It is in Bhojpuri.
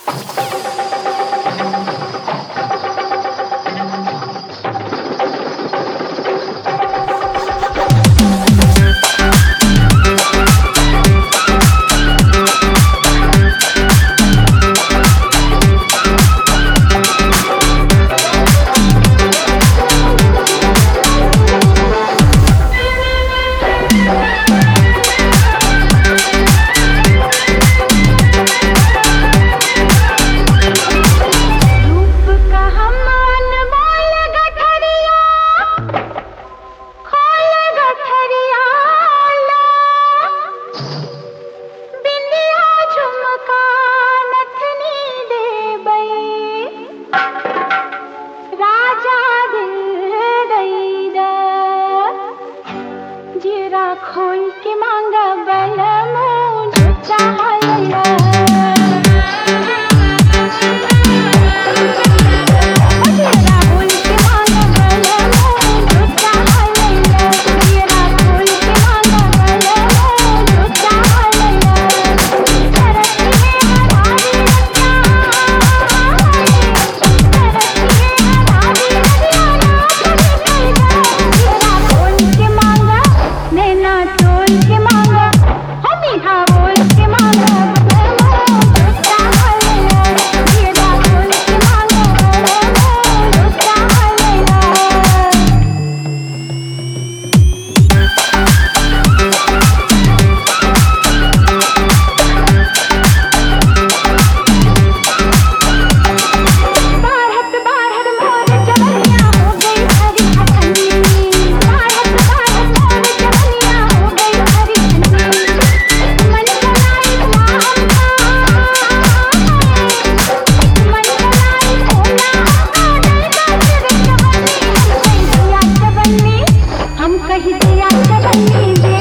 खोल के मांगा बलमो जो चाहला तेरा खोल के मांगा बलमो जो चाहला तेरा खोल के मांगा बलमो जो चाहला तरसी है हमारी तेरा खोल के मांगा नैना टोल के मांगा हम यहाँ बोल के मांगा बलमो जो चाहला तेरा खोल के मांगा बलमो जो चाहला बारहत बारहत मोर जवनिया हो गई हरी हथनी बारहत बारहत मोर जवनिया हो गई हरी हथनी मन बनाई मन बनाई होना हम कहीं दिया चवन्नी हम कहीं दिया चवन्नी